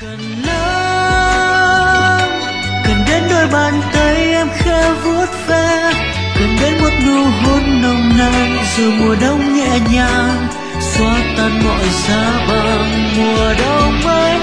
Cần lắm, cần đến đôi bàn tay em khẽ vuốt ve, cần đến một nụ hôn nồng nàn rồi mùa đông nhẹ nhàng xóa tan mọi giá băng. Mùa đông mới